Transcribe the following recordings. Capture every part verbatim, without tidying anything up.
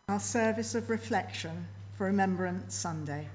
Our service of reflection for Remembrance Sunday.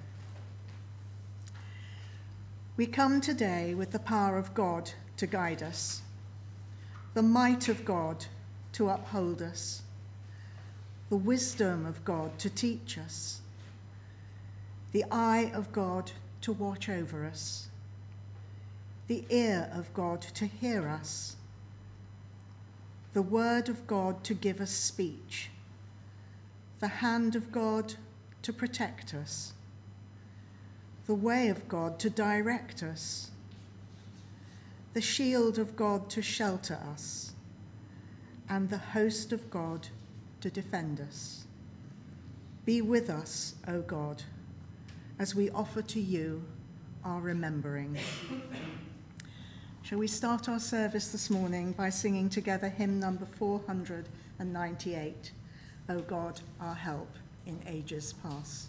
We come today with the power of God to guide us, the might of God to uphold us, the wisdom of God to teach us, the eye of God to watch over us, the ear of God to hear us, the word of God to give us speech, the hand of God to protect us, the way of God to direct us, the shield of God to shelter us, and the host of God to defend us. Be with us, O God, as we offer to you our remembering. Shall we start our service this morning by singing together hymn number four hundred ninety-eight, O God, our help in ages past.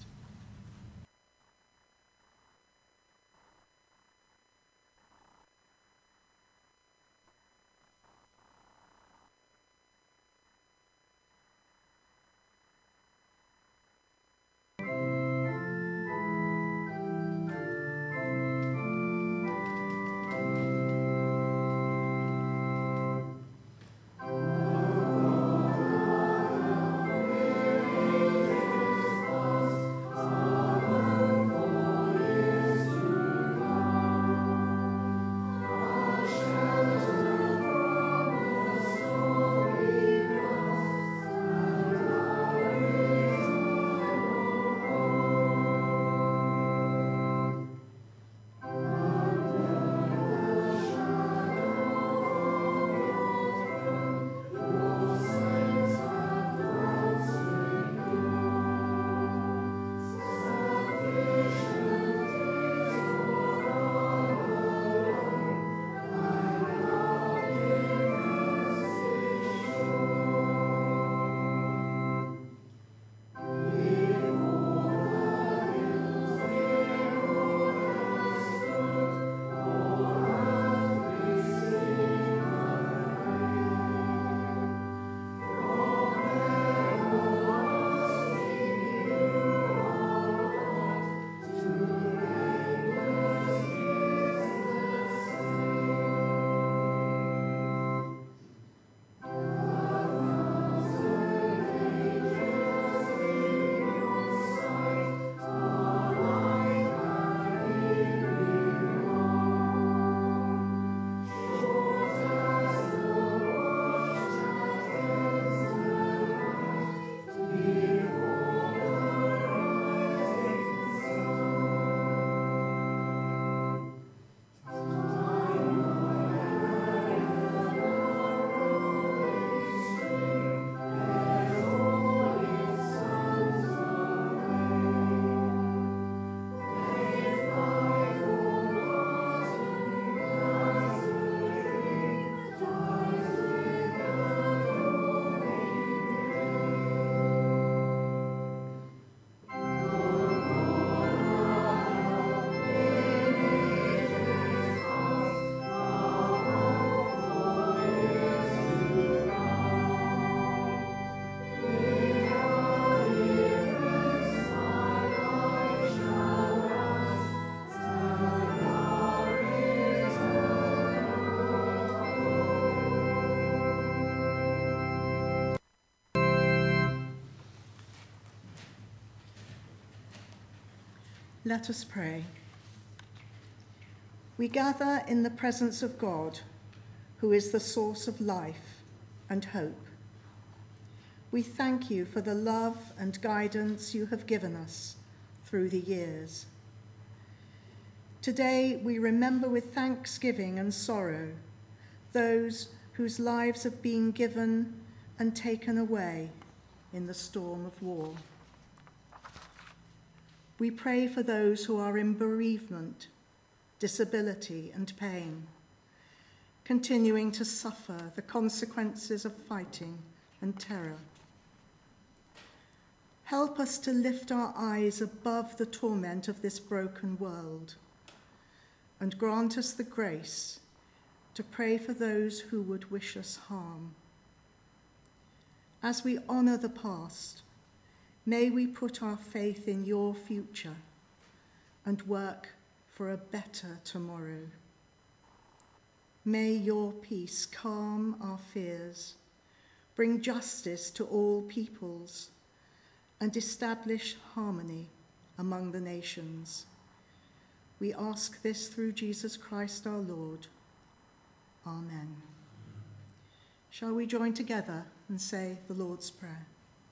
Let us pray. We gather in the presence of God, who is the source of life and hope. We thank you for the love and guidance you have given us through the years. Today we remember with thanksgiving and sorrow those whose lives have been given and taken away in the storm of war. We pray for those who are in bereavement, disability, and pain, continuing to suffer the consequences of fighting and terror. Help us to lift our eyes above the torment of this broken world and grant us the grace to pray for those who would wish us harm. As we honour the past, May we put our faith in your future and work for a better tomorrow. May your peace calm our fears, bring justice to all peoples, and establish harmony among the nations. We ask this through Jesus Christ our Lord. Amen. Shall we join together and say the Lord's Prayer?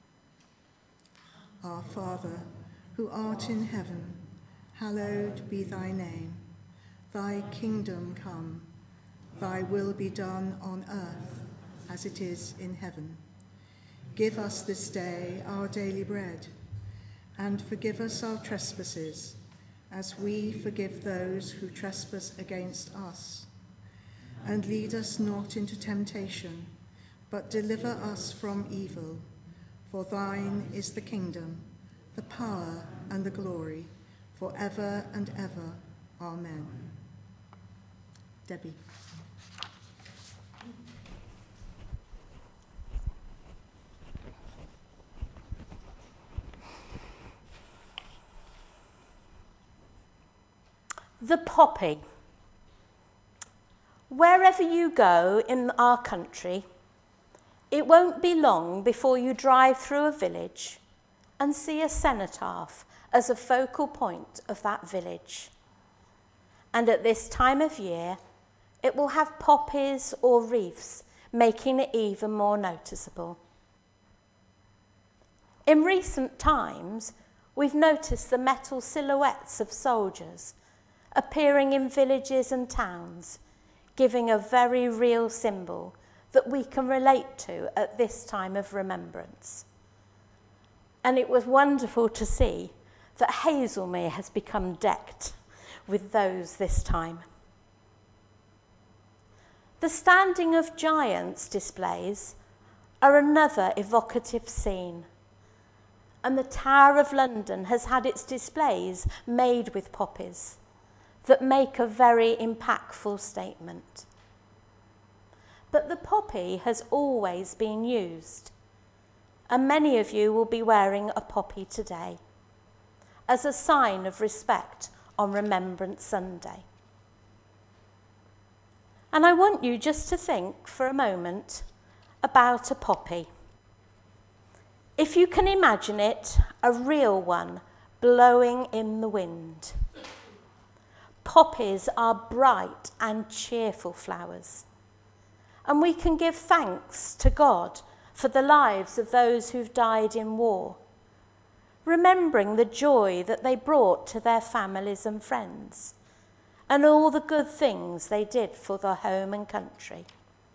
Our Father, who art in heaven, hallowed be thy name. Thy kingdom come, thy will be done on earth as it is in heaven. Give us this day our daily bread, and forgive us our trespasses, as we forgive those who trespass against us. And lead us not into temptation, but deliver us from evil. For thine is the kingdom, the power, and the glory, forever and ever. Amen. Debbie. The poppy. Wherever you go in our country, it won't be long before you drive through a village and see a cenotaph as a focal point of that village. And at this time of year, it will have poppies or wreaths, making it even more noticeable. In recent times, we've noticed the metal silhouettes of soldiers appearing in villages and towns, giving a very real symbol that we can relate to at this time of remembrance. And it was wonderful to see that Hazelmere has become decked with those this time. The Standing of Giants displays are another evocative scene, and the Tower of London has had its displays made with poppies that make a very impactful statement. But the poppy has always been used, and many of you will be wearing a poppy today as a sign of respect on Remembrance Sunday. And I want you just to think for a moment about a poppy. If you can imagine it, a real one blowing in the wind. Poppies are bright and cheerful flowers, and we can give thanks to God for the lives of those who've died in war, remembering the joy that they brought to their families and friends, and all the good things they did for their home and country.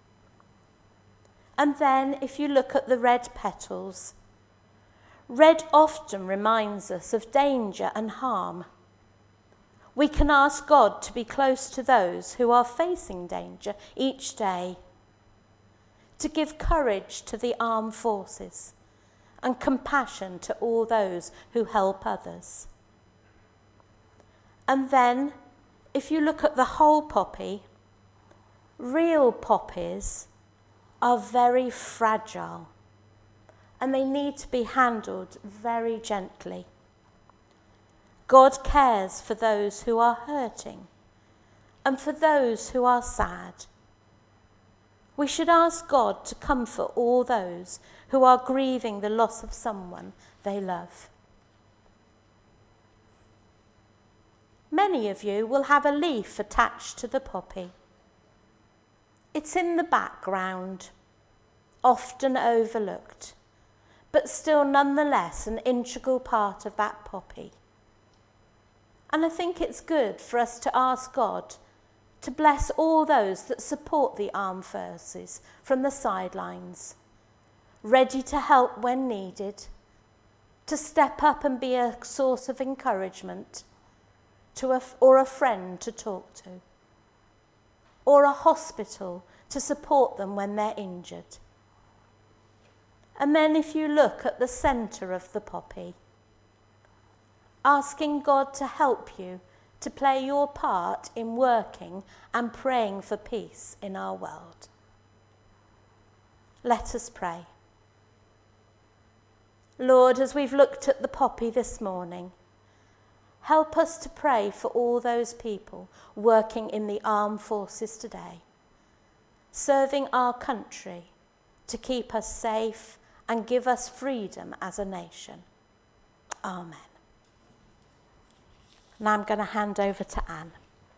And then if you look at the red petals, red often reminds us of danger and harm. We can ask God to be close to those who are facing danger each day, to give courage to the armed forces and compassion to all those who help others. And then, if you look at the whole poppy, real poppies are very fragile and they need to be handled very gently. God cares for those who are hurting and for those who are sad. We should ask God to comfort all those who are grieving the loss of someone they love. Many of you will have a leaf attached to the poppy. It's in the background, often overlooked, but still nonetheless an integral part of that poppy. And I think it's good for us to ask God to bless all those that support the armed forces from the sidelines, ready to help when needed, to step up and be a source of encouragement, to a, or a friend to talk to, or a hospital to support them when they're injured. And then if you look at the centre of the poppy, asking God to help you to play your part in working and praying for peace in our world. Let us pray. Lord, as we've looked at the poppy this morning, help us to pray for all those people working in the armed forces today, serving our country to keep us safe and give us freedom as a nation. Amen. Now I'm going to hand over to Anne.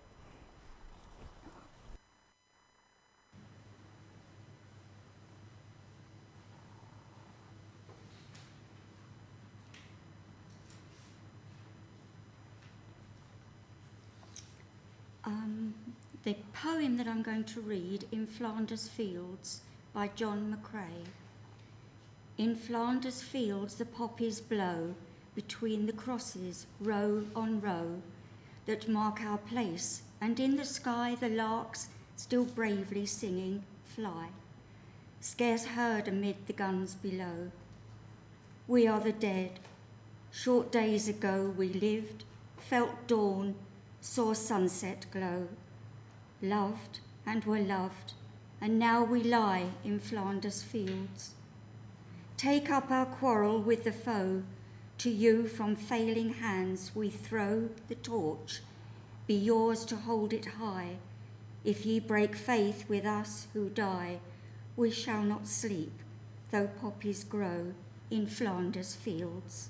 Um, the poem that I'm going to read, In Flanders Fields, by John McCrae. In Flanders fields the poppies blow between the crosses, row on row, that mark our place, and in the sky the larks, still bravely singing, fly, scarce heard amid the guns below. We are the dead. Short days ago we lived, felt dawn, saw sunset glow, loved and were loved, and now we lie in Flanders fields. Take up our quarrel with the foe, to you from failing hands we throw the torch, be yours to hold it high. If ye break faith with us who die, we shall not sleep, though poppies grow in Flanders fields.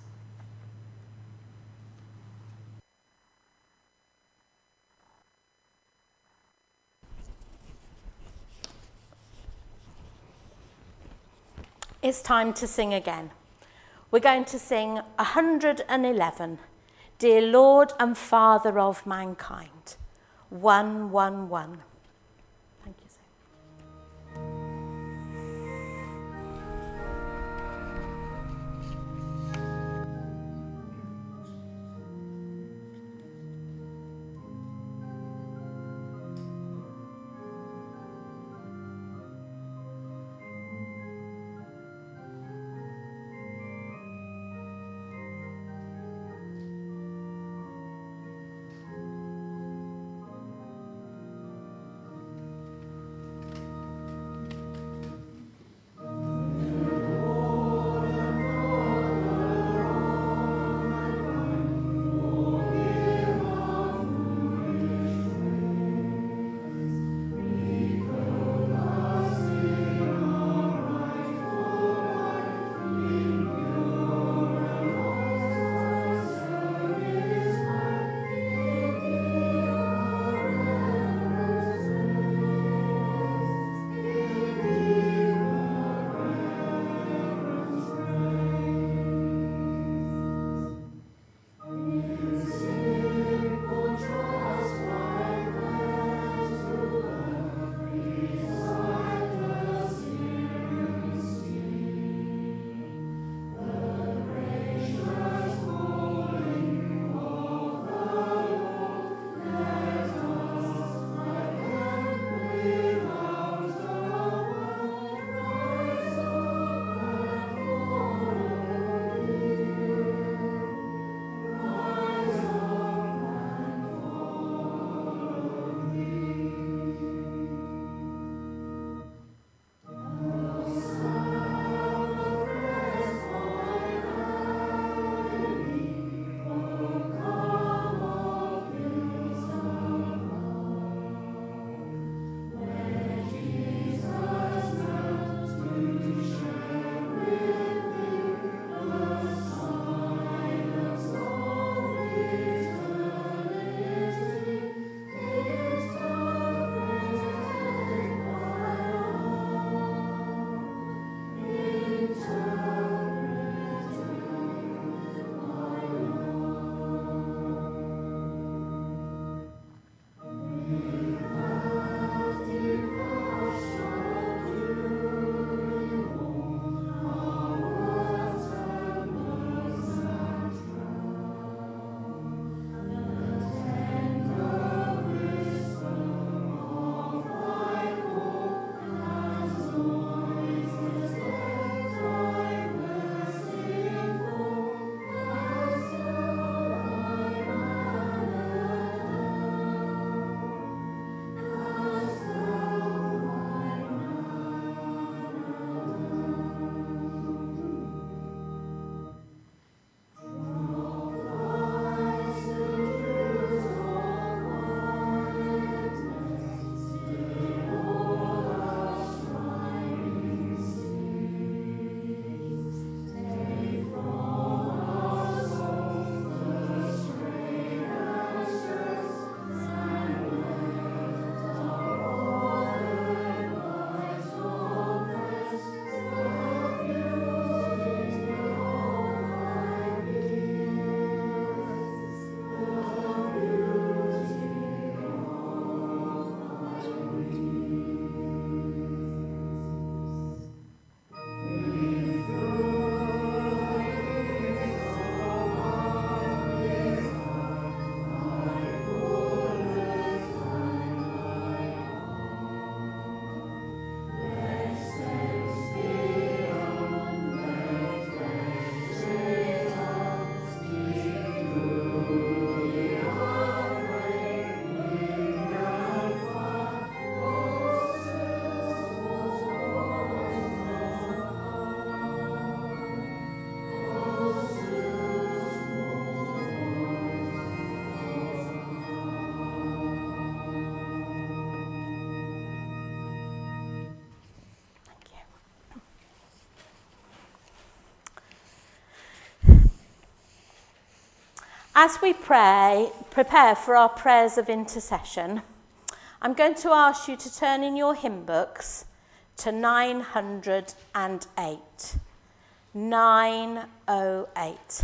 It's time to sing again. We're going to sing one hundred eleven, Dear Lord and Father of Mankind, one, one, one. Thank you, sir. As we pray, prepare for our prayers of intercession, I'm going to ask you to turn in your hymn books to nine hundred eight. nine oh eight.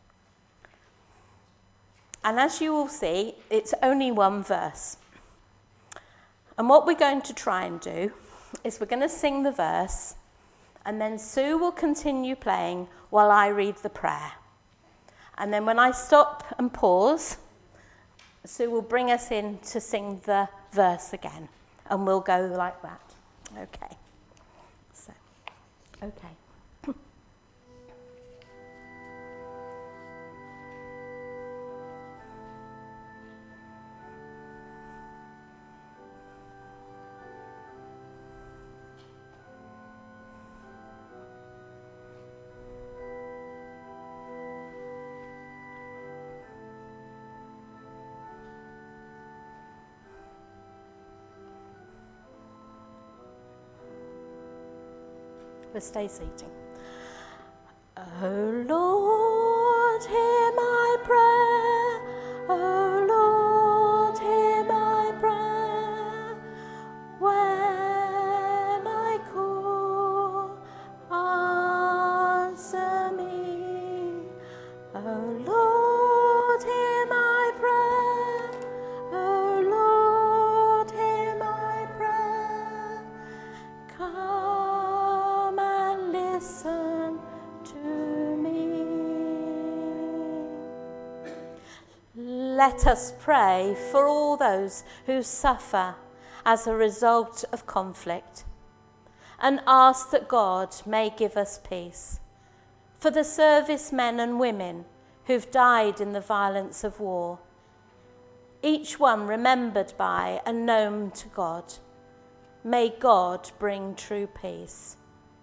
And as you will see, it's only one verse. And what we're going to try and do is we're going to sing the verse, and then Sue will continue playing while I read the prayer. And then when I stop and pause, Sue will bring us in to sing the verse again, and we'll go like that. Okay. So, okay. We'll stay seating. Oh Lord, hear my prayer. Oh Lord, hear my prayer. When I call, answer me. Oh Lord, hear my prayer. Oh Lord, hear my prayer. Come. Listen to me. Let us pray for all those who suffer as a result of conflict, and ask that God may give us peace. For the servicemen and women who've died in the violence of war, each one remembered by and known to God, may God bring true peace.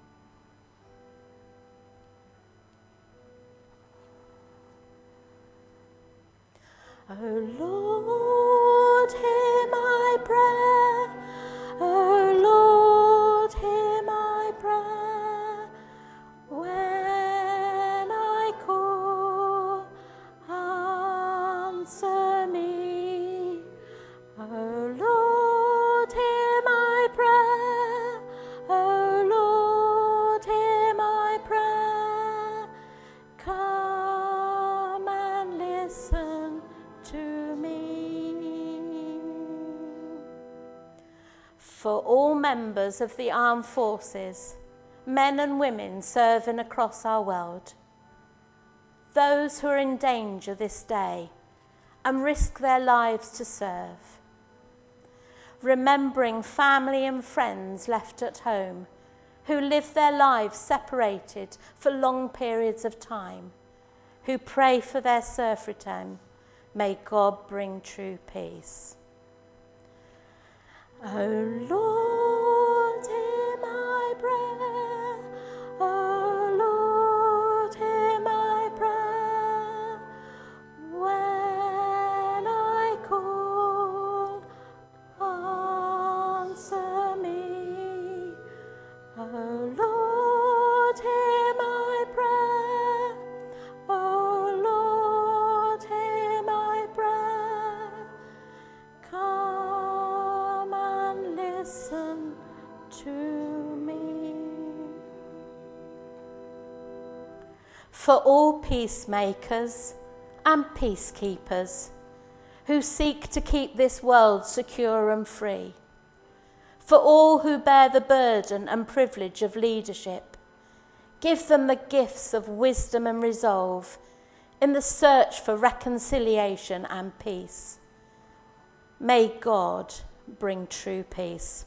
Oh Lord, hear my prayer. Oh Lord, hear my prayer. When I call, answer me. Oh Lord, hear my prayer. Oh Lord, hear my prayer. Come and listen to me. For all members of the armed forces, men and women serving across our world, those who are in danger this day and risk their lives to serve, remembering family and friends left at home who live their lives separated for long periods of time, who pray for their safe return. May God bring true peace. Oh Lord, hear my prayer. Oh Lord, hear my prayer. When I call, answer me. Oh Lord, hear my prayer. Oh Lord, hear my prayer. Come and listen to me. For all peacemakers and peacekeepers who seek to keep this world secure and free, for all who bear the burden and privilege of leadership, give them the gifts of wisdom and resolve in the search for reconciliation and peace. May God bring true peace.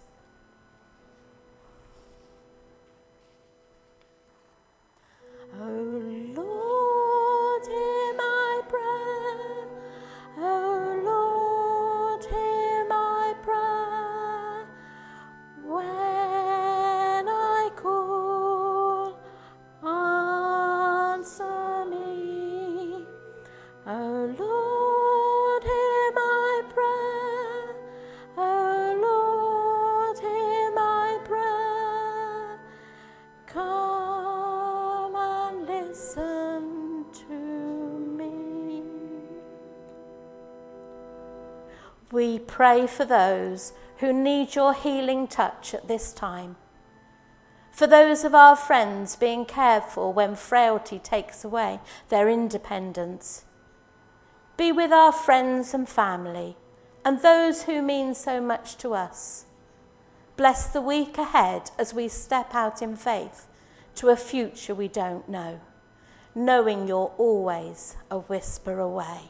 Oh Lord, hear my prayer. Oh Lord, hear my prayer. When I call, answer me. Oh Lord, hear my prayer. Oh We pray for those who need your healing touch at this time. For those of our friends being cared for when frailty takes away their independence. Be with our friends and family and those who mean so much to us. Bless the week ahead as we step out in faith to a future we don't know, knowing you're always a whisper away.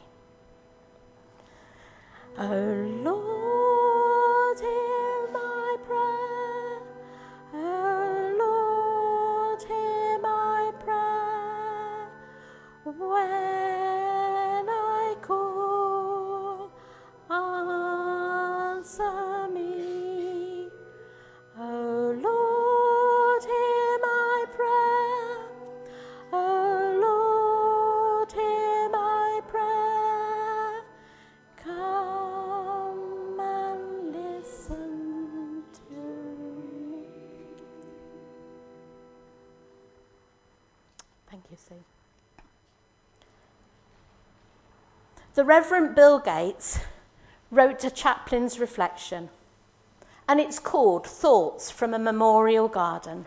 Oh Lord, hear my prayer. Oh Lord, hear my prayer. When I call, answer me. Oh Lord, hear my prayer. Oh Lord, hear my prayer. Come and listen to me. Thank you, Sue. The Reverend Bill Gates wrote a chaplain's reflection, and it's called Thoughts from a Memorial Garden.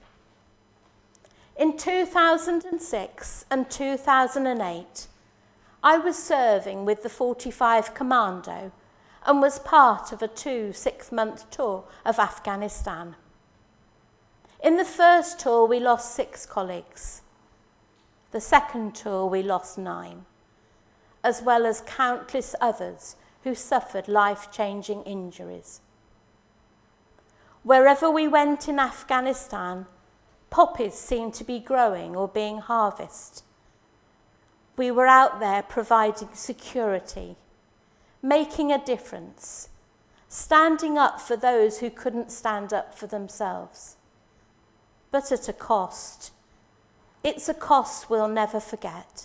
In two thousand six and two thousand eight, I was serving with the forty-five Commando and was part of a two six-month tour of Afghanistan. In the first tour, we lost six colleagues. The second tour, we lost nine, as well as countless others who suffered life-changing injuries. Wherever we went in Afghanistan, poppies seemed to be growing or being harvested. We were out there providing security, making a difference, standing up for those who couldn't stand up for themselves. But at a cost. It's a cost we'll never forget.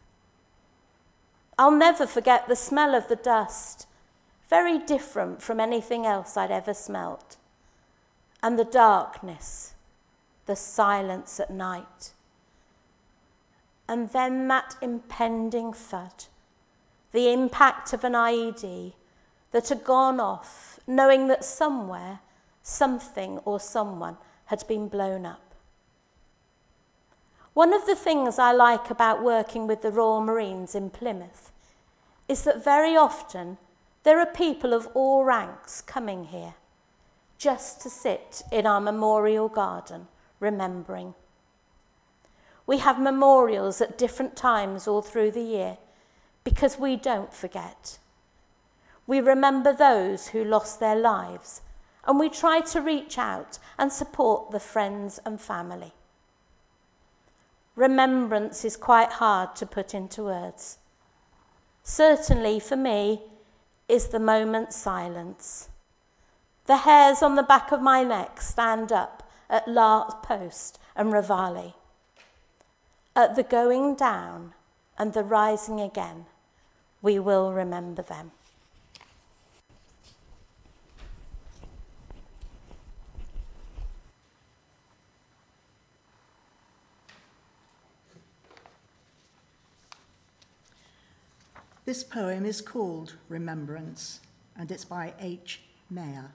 I'll never forget the smell of the dust, very different from anything else I'd ever smelt, and the darkness, the silence at night. And then that impending thud, the impact of an I E D that had gone off, knowing that somewhere, something or someone had been blown up. One of the things I like about working with the Royal Marines in Plymouth is that very often there are people of all ranks coming here just to sit in our memorial garden, remembering. We have memorials at different times all through the year because we don't forget. We remember those who lost their lives, and we try to reach out and support the friends and family. Remembrance is quite hard to put into words. Certainly for me is the moment's silence. The hairs on the back of my neck stand up at last post and Reveille. At the going down and the rising again, we will remember them. This poem is called Remembrance, and it's by H. Mayer.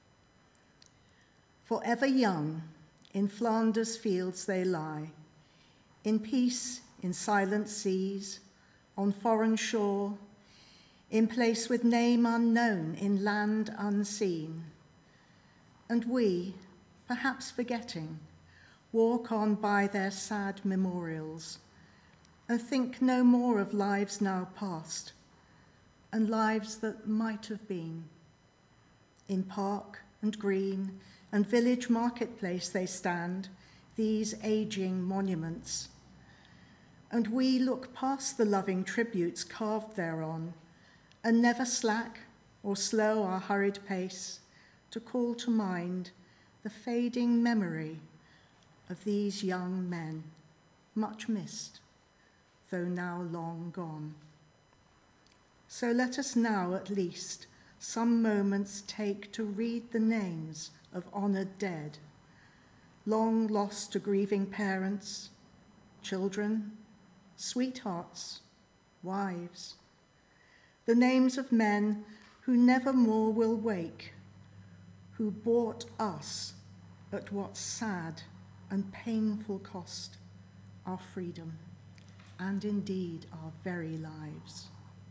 Forever young, in Flanders fields they lie, in peace, in silent seas, on foreign shore, in place with name unknown, in land unseen. And we, perhaps forgetting, walk on by their sad memorials, and think no more of lives now past, and lives that might have been. In park and green and village marketplace they stand, these aging monuments. And we look past the loving tributes carved thereon, and never slack or slow our hurried pace to call to mind the fading memory of these young men, much missed, though now long gone. So let us now at least some moments take to read the names of honoured dead, long lost to grieving parents, children, sweethearts, wives, the names of men who never more will wake, who bought us at what sad and painful cost, our freedom, and indeed our very lives.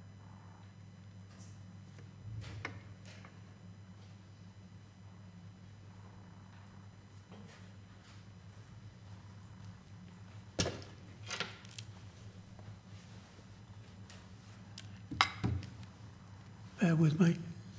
Bear with me.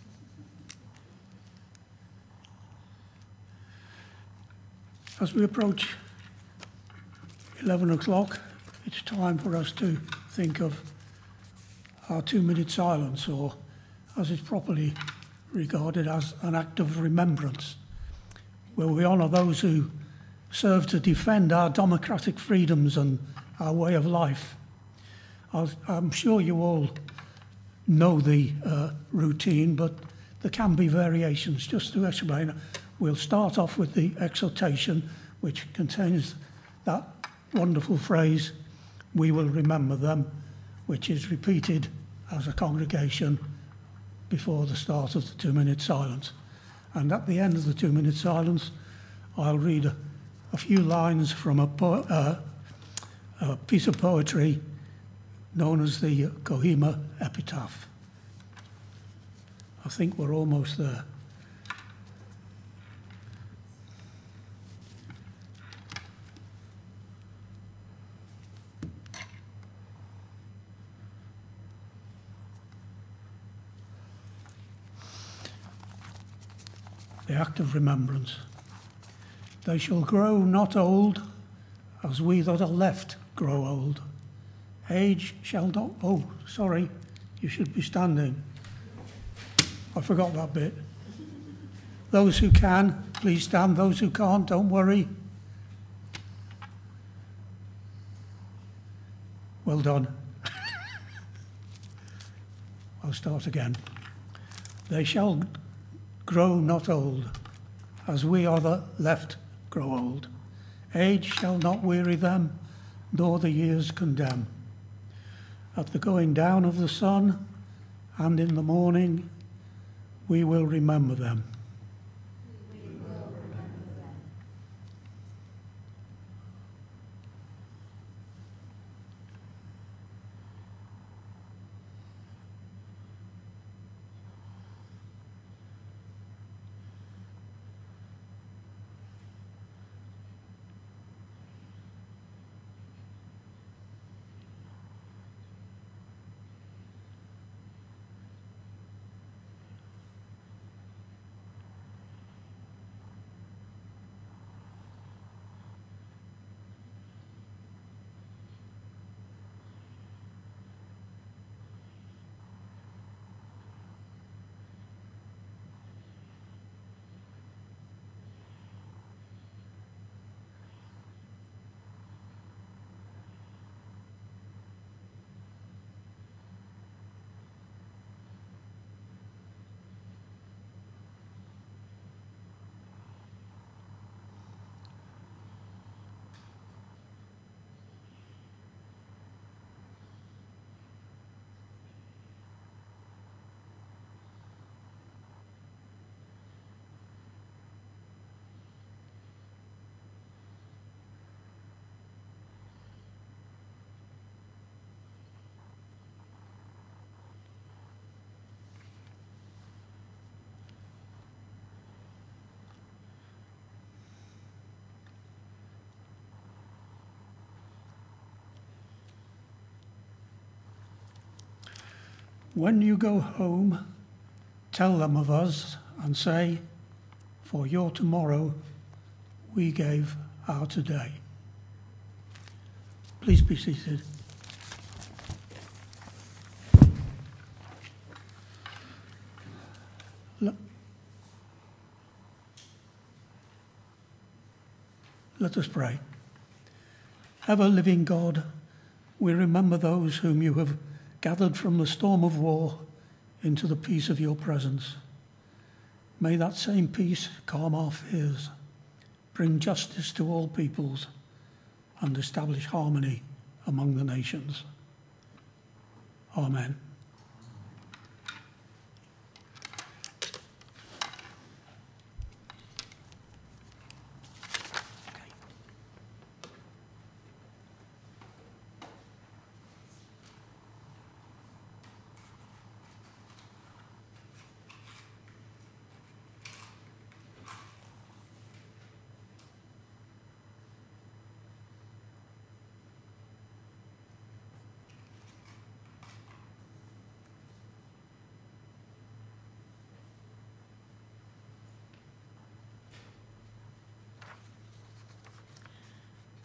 As we approach eleven o'clock, it's time for us to think of our two-minute silence, or as it's properly regarded as an act of remembrance, where we honour those who serve to defend our democratic freedoms and our way of life. I'm sure you all know the uh, routine, but there can be variations. Just to explain, we'll start off with the exhortation, which contains that wonderful phrase, "We will remember them," which is repeated as a congregation before the start of the two-minute silence. And at the end of the two-minute silence, I'll read a, a few lines from a, po- uh, a piece of poetry known as the Kohima Epitaph. I think we're almost there. The act of remembrance. They shall grow not old, as we that are left grow old. Age shall not... Oh, sorry, you should be standing. I forgot that bit. Those who can, please stand. Those who can't, don't worry. Well done. I'll start again. They shall grow not old, as we are the left grow old. Age shall not weary them, nor the years condemn. At the going down of the sun, and in the morning, we will remember them. We will remember them. When you go home, tell them of us and say, for your tomorrow, we gave our today. Please be seated. Let, let us pray. Ever living God, we remember those whom you have gathered from the storm of war into the peace of your presence. May that same peace calm our fears, bring justice to all peoples, and establish harmony among the nations. Amen.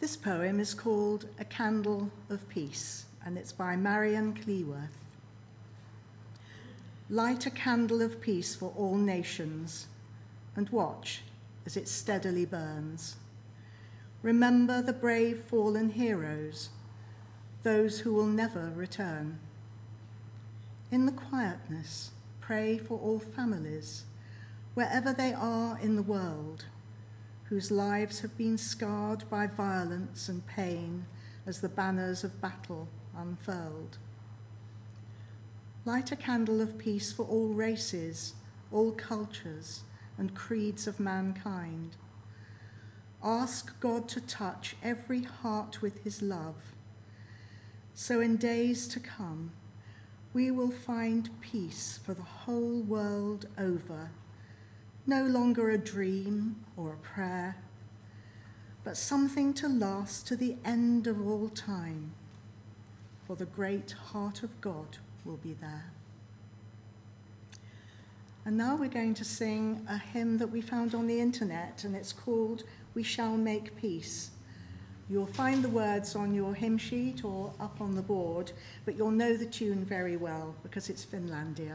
This poem is called A Candle of Peace, and it's by Marion Cleworth. Light a candle of peace for all nations, and watch as it steadily burns. Remember the brave fallen heroes, those who will never return. In the quietness, pray for all families, wherever they are in the world, whose lives have been scarred by violence and pain as the banners of battle unfurled. Light a candle of peace for all races, all cultures, and creeds of mankind. Ask God to touch every heart with his love, so in days to come, we will find peace for the whole world over, no longer a dream or a prayer, but something to last to the end of all time, for the great heart of God will be there. And now we're going to sing a hymn that we found on the internet, and it's called We Shall Make Peace. You'll find the words on your hymn sheet or up on the board, but you'll know the tune very well because it's Finlandia.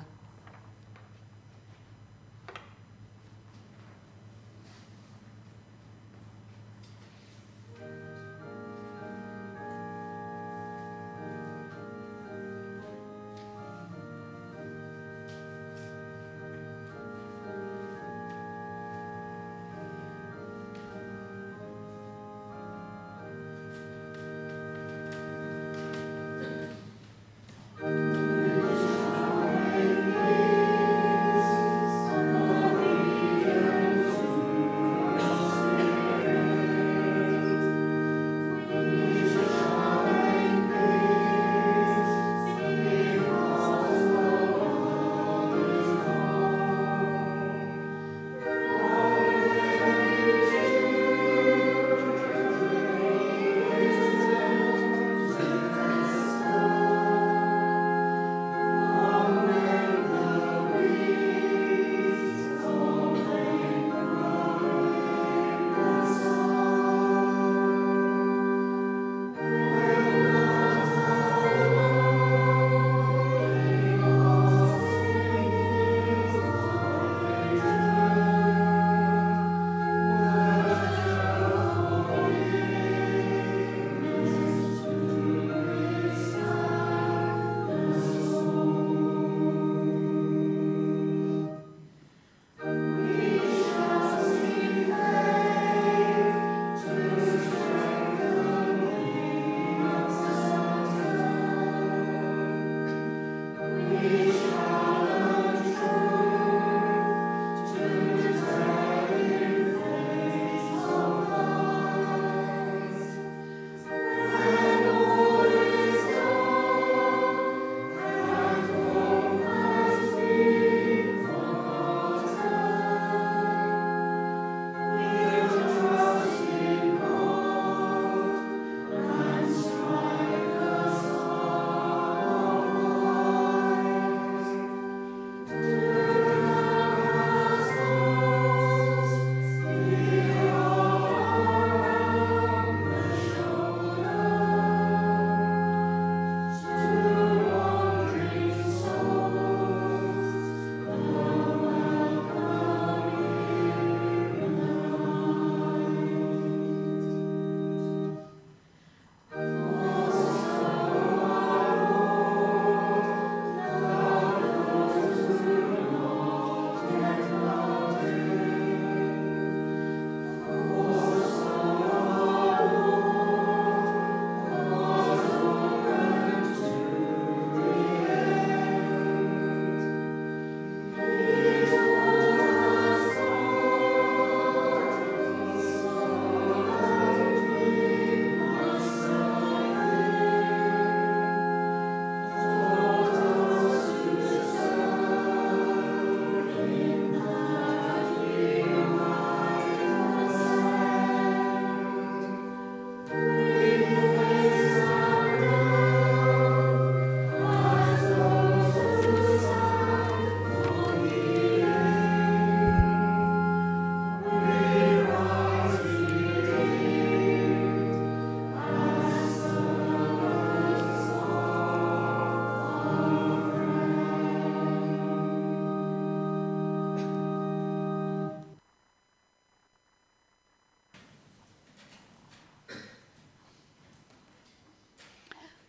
We shall make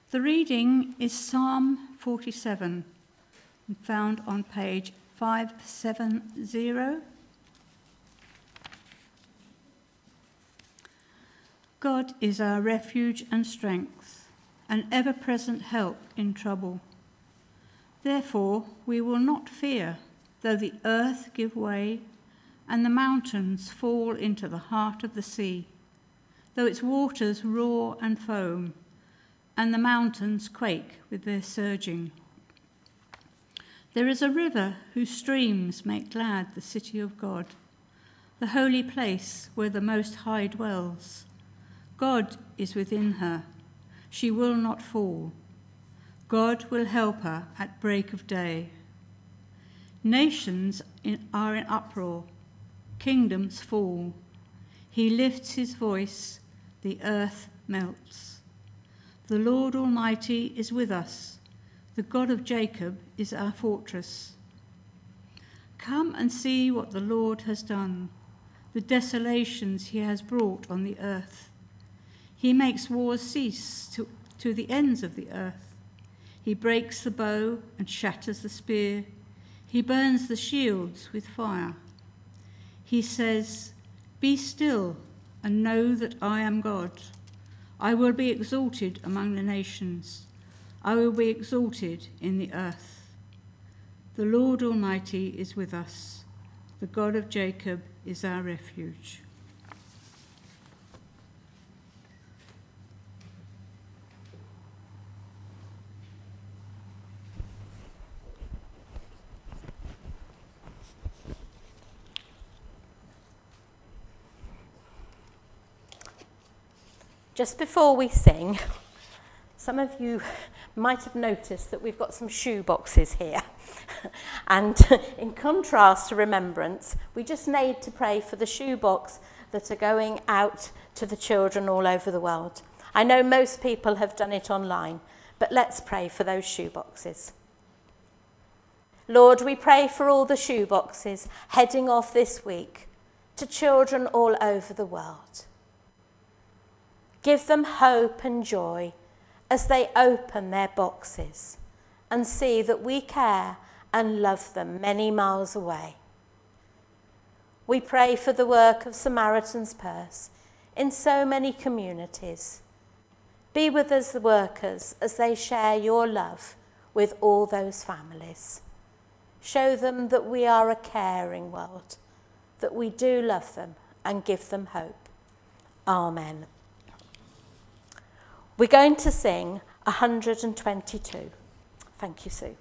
The reading is Psalm forty-seven, found on page five seventy. God is our refuge and strength, an ever-present help in trouble. Therefore we will not fear, though the earth give way and the mountains fall into the heart of the sea, though its waters roar and foam, and the mountains quake with their surging. There is a river whose streams make glad the city of God, the holy place where the Most High dwells. God is within her. She will not fall. God will help her at break of day. Nations in, are in uproar. Kingdoms fall. He lifts his voice. The earth melts. The Lord Almighty is with us. The God of Jacob is our fortress. Come and see what the Lord has done, the desolations he has brought on the earth. He makes wars cease to, to the ends of the earth. He breaks the bow and shatters the spear. He burns the shields with fire. He says, "Be still and know that I am God. I will be exalted among the nations. I will be exalted in the earth. The Lord Almighty is with us. The God of Jacob is our refuge." Just before we sing, some of you might have noticed that we've got some shoe boxes here. And in contrast to remembrance, we just need to pray for the shoe box that are going out to the children all over the world. I know most people have done it online, but let's pray for those shoe boxes. Lord, we pray for all the shoe boxes heading off this week to children all over the world. Give them hope and joy as they open their boxes and see that we care and love them many miles away. We pray for the work of Samaritan's Purse in so many communities. Be with us, the workers, as they share your love with all those families. Show them that we are a caring world, that we do love them and give them hope. Amen. We're going to sing one hundred twenty-two. Thank you, Sue.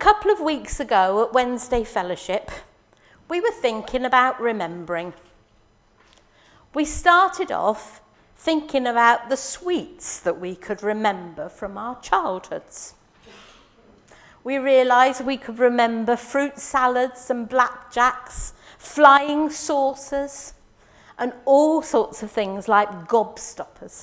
couple of weeks ago at Wednesday Fellowship, we were thinking about remembering. We started off thinking about the sweets that we could remember from our childhoods. We realised we could remember fruit salads and blackjacks, flying saucers, and all sorts of things like gobstoppers.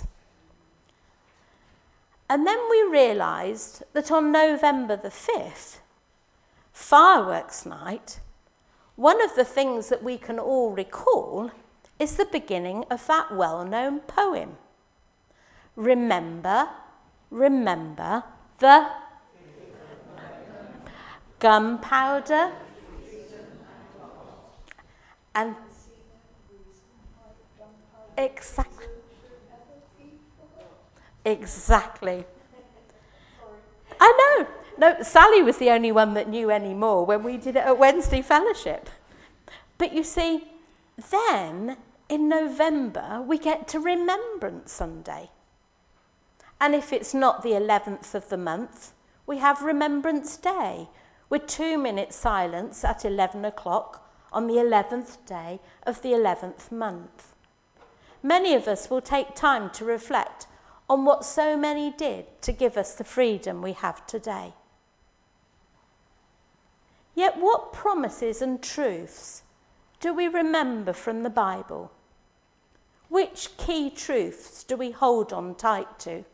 And then we realised that on November the fifth, fireworks night, one of the things that we can all recall is the beginning of that well-known poem. Remember, remember the gunpowder and exactly exactly I know no Sally was the only one that knew any more when we did it at Wednesday Fellowship. But you see, then in November we get to Remembrance Sunday, and if it's not the eleventh of the month, we have Remembrance Day with two minutes silence at eleven o'clock on the eleventh day of the eleventh month. Many of us will take time to reflect on what so many did to give us the freedom we have today. Yet what promises and truths do we remember from the Bible? Which key truths do we hold on tight to?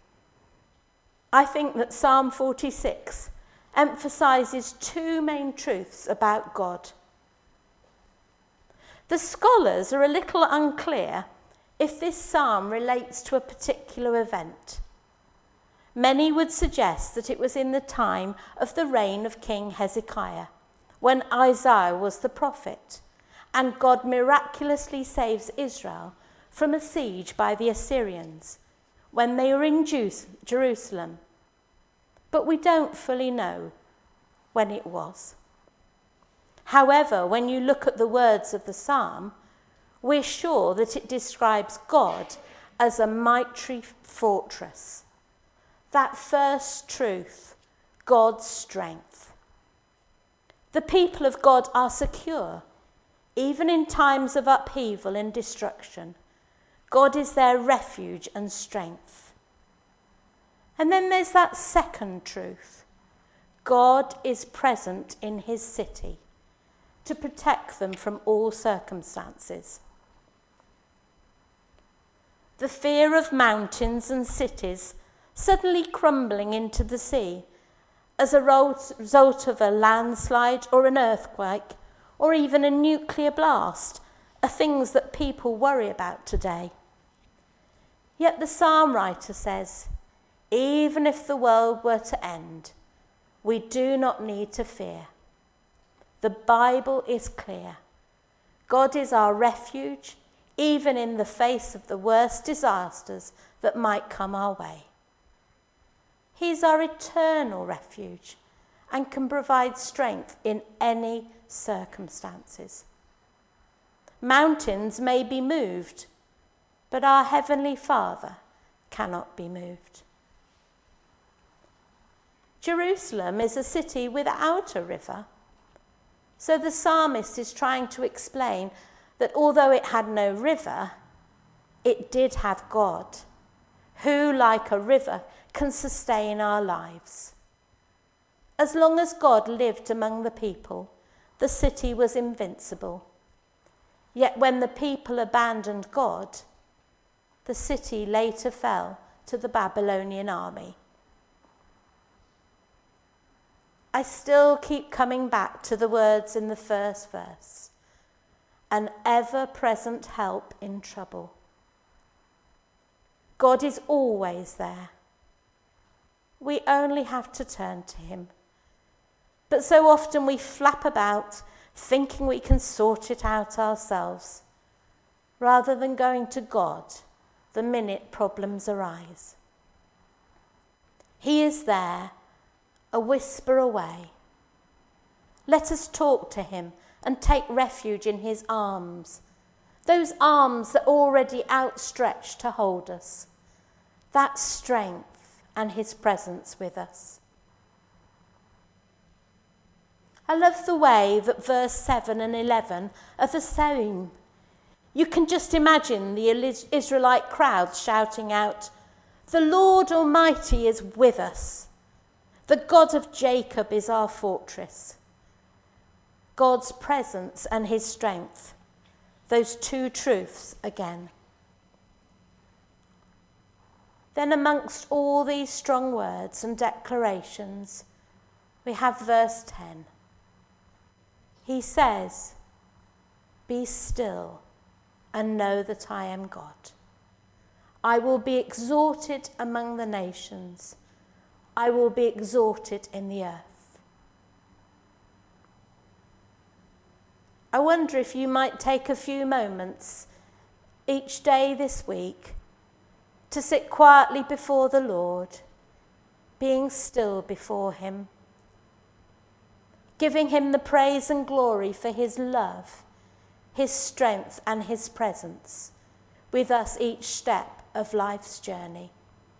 I think that Psalm forty-six emphasises two main truths about God. The scholars are a little unclear if this psalm relates to a particular event. Many would suggest that it was in the time of the reign of King Hezekiah, when Isaiah was the prophet, and God miraculously saves Israel from a siege by the Assyrians when they were in Jerusalem. But we don't fully know when it was. However, when you look at the words of the psalm, we're sure that it describes God as a mighty fortress. That first truth, God's strength. The people of God are secure, even in times of upheaval and destruction. God is their refuge and strength. And then there's that second truth. God is present in his city to protect them from all circumstances. The fear of mountains and cities suddenly crumbling into the sea as a result of a landslide or an earthquake or even a nuclear blast are things that people worry about today. Yet the psalm writer says, even if the world were to end, we do not need to fear. The Bible is clear. God is our refuge, even in the face of the worst disasters that might come our way. He's our eternal refuge and can provide strength in any circumstances. Mountains may be moved, but our Heavenly Father cannot be moved. Jerusalem is a city without a river. So the psalmist is trying to explain that although it had no river, it did have God, who, like a river, can sustain our lives. As long as God lived among the people, the city was invincible. Yet when the people abandoned God, the city later fell to the Babylonian army. I still keep coming back to the words in the first verse. An ever-present help in trouble. God is always there. We only have to turn to him. But so often we flap about thinking we can sort it out ourselves, rather than going to God the minute problems arise. He is there, a whisper away. Let us talk to him and take refuge in his arms, those arms that are already outstretched to hold us, that strength and his presence with us. I love the way that verse seven and eleven are the same. You can just imagine the Israelite crowd shouting out, "The Lord Almighty is with us. The God of Jacob is our fortress." God's presence and his strength, those two truths again. Then amongst all these strong words and declarations, we have verse ten. He says, "Be still and know that I am God. I will be exalted among the nations. I will be exalted in the earth." I wonder if you might take a few moments each day this week to sit quietly before the Lord, being still before him, giving him the praise and glory for his love, his strength and his presence with us each step of life's journey.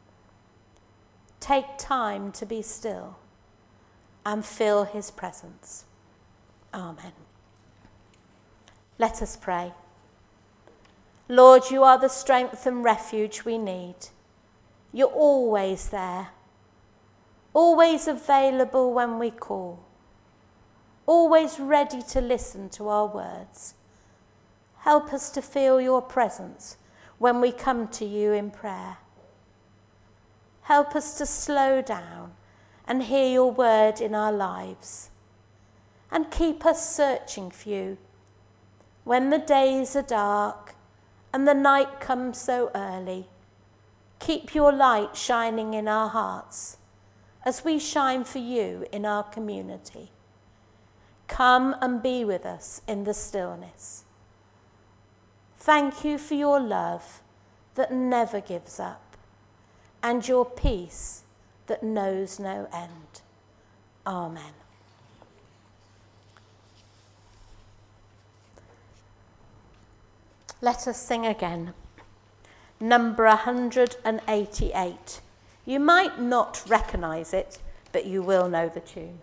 Take time to be still and feel his presence. Amen. Let us pray. Lord, you are the strength and refuge we need. You're always there, always available when we call, always ready to listen to our words. Help us to feel your presence when we come to you in prayer. Help us to slow down and hear your word in our lives. And keep us searching for you when the days are dark and the night comes so early. Keep your light shining in our hearts as we shine for you in our community. Come and be with us in the stillness. Thank you for your love that never gives up and your peace that knows no end. Amen. Let us sing again. Number one hundred eighty-eight. You might not recognise it, but you will know the tune.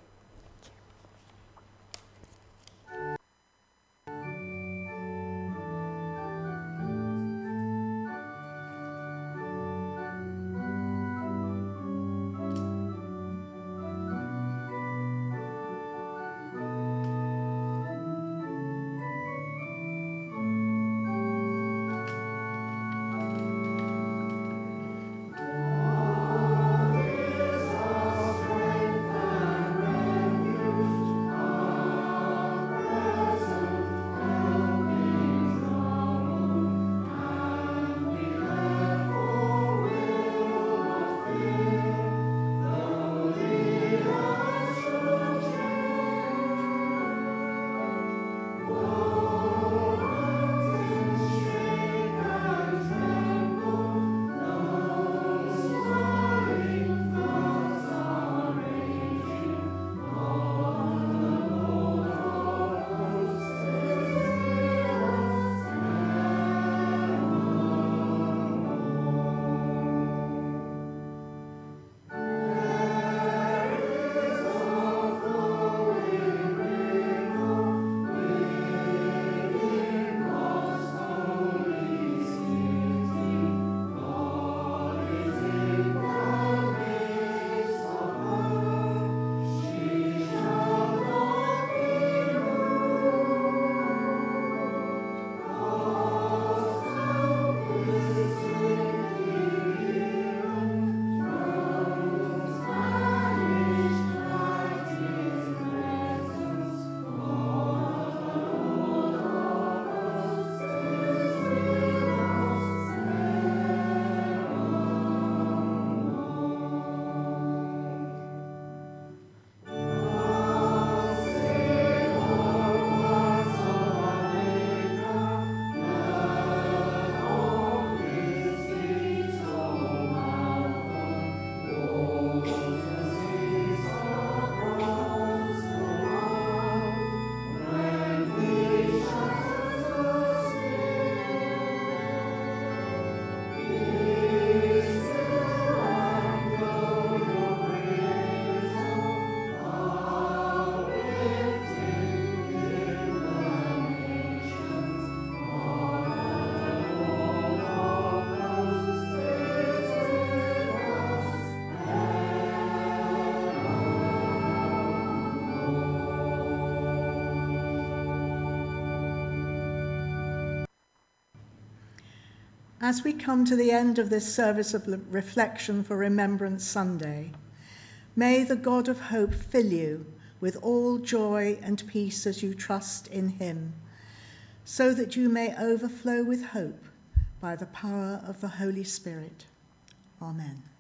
As we come to the end of this service of reflection for Remembrance Sunday, may the God of hope fill you with all joy and peace as you trust in him, so that you may overflow with hope by the power of the Holy Spirit. Amen.